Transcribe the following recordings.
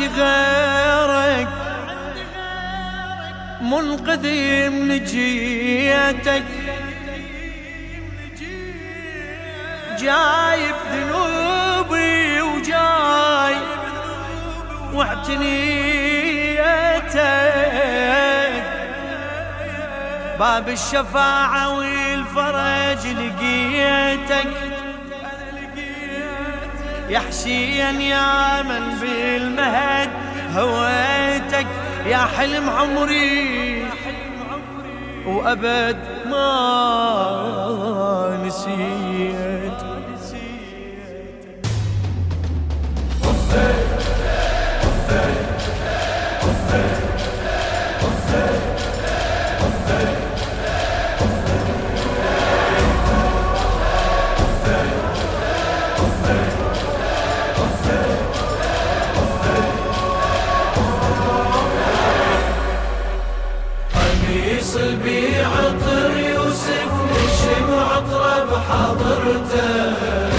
غيرك منقذي من جيتك، جايب ذنوبي وجاي واعتنيتك، باب الشفاعة والفرج لقيتك، يا حسين يا من بالمهد هويتك، يا حلم عمري وأبد ما نسيت. قميص البيع عطر يوسف نشم عطره بحضرته،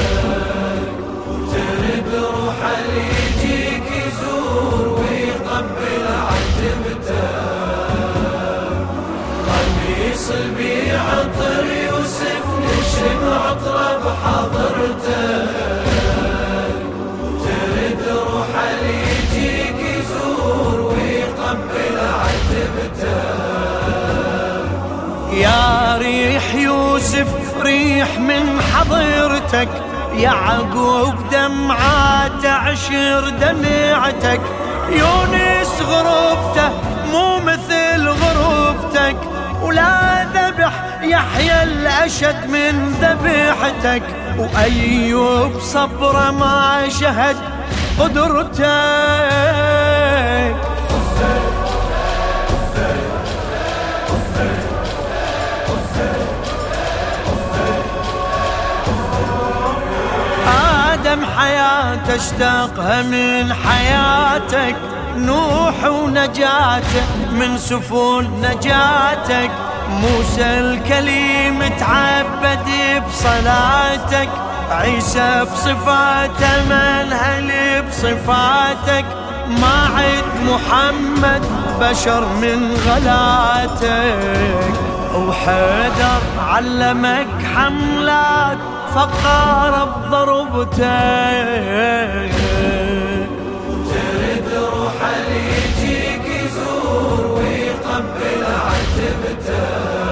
ترد روحه اللي يجيك يزور ويقبل عتبته. قميص البيع عطر يوسف نشم عطره بحضرته، ترد روحه اللي يجيك يزور ويقبل عتبته. يا ريح يوسف ريح من حضرتك، يعقوب دمعات عشر دمعتك، يونس غربته مو مثل غربتك، ولا ذبح يحيى الأشد من ذبيحتك، وأيوب صبر ما شهد قدرتك. آدم حياته اشتاقها من حياتك، نوح ونجاته من سفن نجاتك، موسى الكليم تعبد بصلاتك، عيسى بصفاته منهل بصفاتك، ما عد محمد بشر من غلاتك، وحيدر علمك حملات فقار بضربتك، ترد روحه اللي يجيك يزور ويقبل عتبته.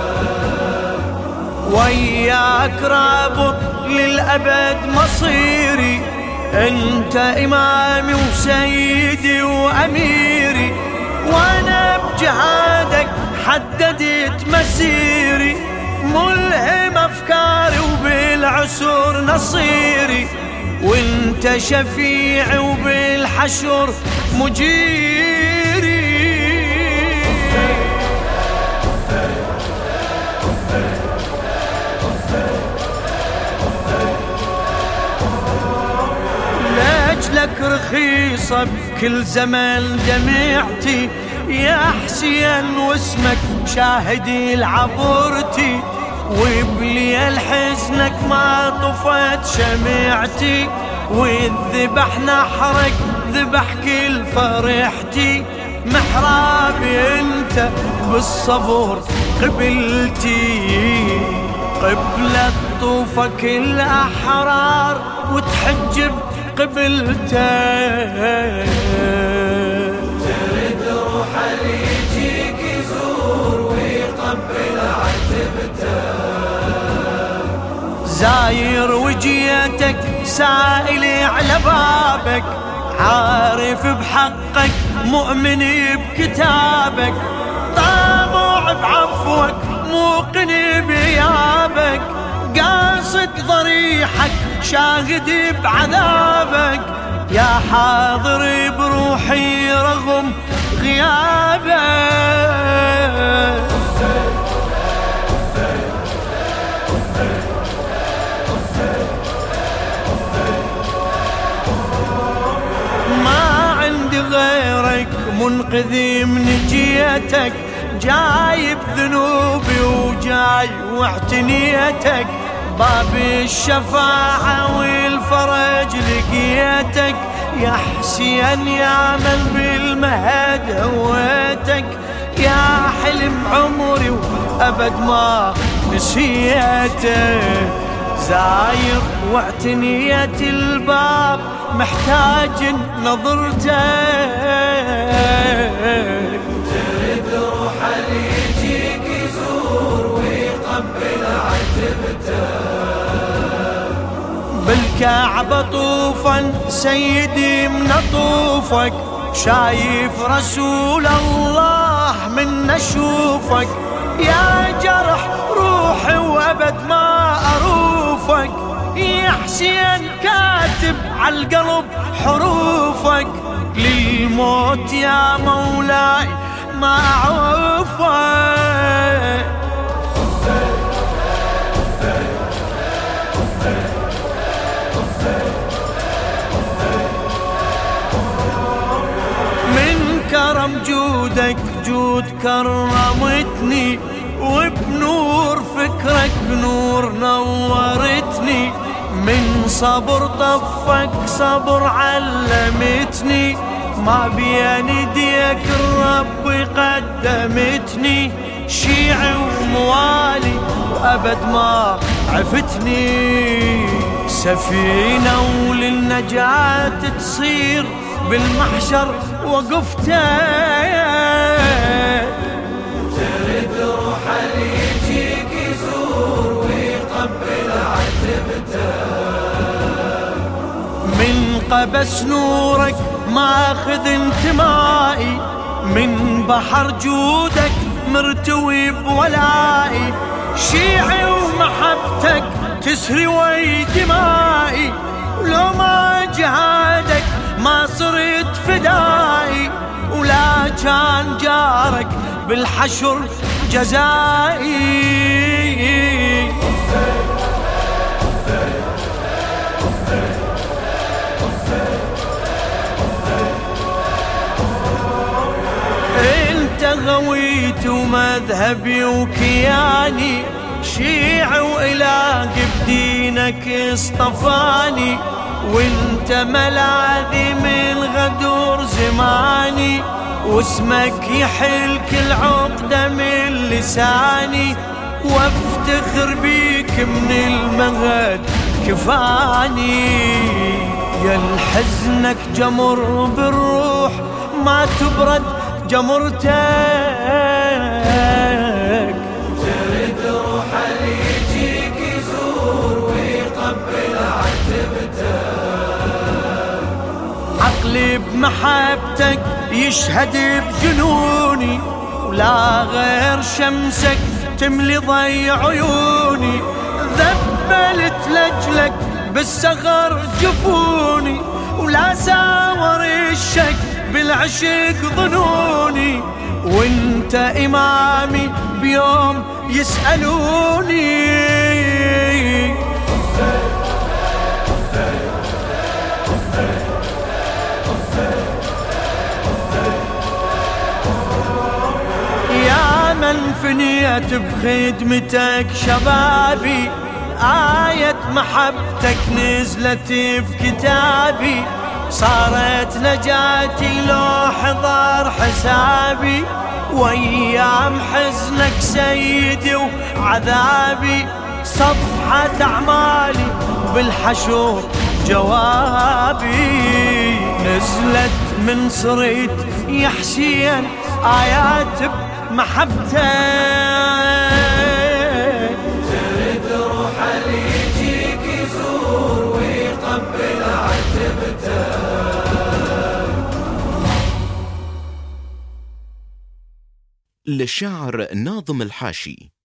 وياك رابط للأبد مصيري، انت إمامي وسيدي وأميري، وانا بجهادك حددت مسيري، ملهم أفكاري وبالعسر نصيري، وانت شفيعي وبالحشر مجيري. لأجلك رخيصة بكل زمن دمعتي، يا حسين واسمك شاهدي العبرتي، وبليل حزنك ما طفت شمعتي، والذبح نحرك ذبح كل فرحتي، محرابي انت بالصبر قبلتي، قبلة طوفك الأحرار وتحجب قبلتك، ترد روحه اللي يجيك يزور ويقبل عتبته. زاير وجيتك سائلي على بابك، عارف بحقك مؤمن بكتابك، طامع بعفوك موقن بيابك، قاصد ضريحك شاهد بعذابك، يا حاضر بروحي رغم غيابك. ما عندي غيرك منقذي من جيتك، جايب ذنوبي وجاي واعتنيتك، باب الشفاعة والفرج لقيتك، يا حسين يا من بالمهد هويتك، يا حلم عمري وأبد ما نسيتك. زاير واعتنيت الباب محتاج نظرتك، ترد روح اللي يجيك يزور ويقبل عتبته. بالكعبة طوفا سيدي من طوفك، شايف رسول الله من نشوفك. يا جرح روحي وأبد ما أروفك، يا حسين كاتب عالقلب حروفك. للموت يا مولاي ما أعوفك. من كرم جودك جود كرمتني، وبنور فكرك نور نورتني. من صبر طفك صبر علمتني، ما بين يديك الرب قدمتني. شيعي وموالي وأبد ما عفتني، سفينة وللنجاة تصير بالمحشر وقفتك. ترد روح اللي يجيك يزور ويقبل عتبته. من قبس نورك ماخذ انتمائي، من بحر جودك مرتوي بولائي. شيعي ومحبتك تسري وي دمائي، ولو ما جهادك ما صرت فدائي. ولا كان جارك بالحشر جزائي. انت غويت ومذهبي وكياني، شيعي وإله بدينك اصطفاني. وانت ملاذي من غدور زماني، واسمك يحل كل عقدة من لساني. وافتخر بيك من المغد كفاني، يا الحزنك جمر بالروح ما تبرد جمرتك. ترد روح اللي يجيك يزور ويقبل عتبته. عقلي بمحبتك يشهد بجنوني، ولا غير شمسك تملي ضي عيوني. ذبلت لجلك بالصغر جفوني، ولا ساور الشك بالعشق ظنوني. وانت إمامي بيوم يسألوني. يا من فنيت بخدمتك شبابي، آية محبتك نزلت بكتابي. صارت نجاتي لو حضر حسابي، وايام حزنك سيدي وعذابي. صفحة أعمالي بالحشور جوابي، نزلت من صريت يا حسين آيات بمحبتك. ترد روح اللي يجيك يزور ويقبل عتبته. للشاعر ناظم الحاشي.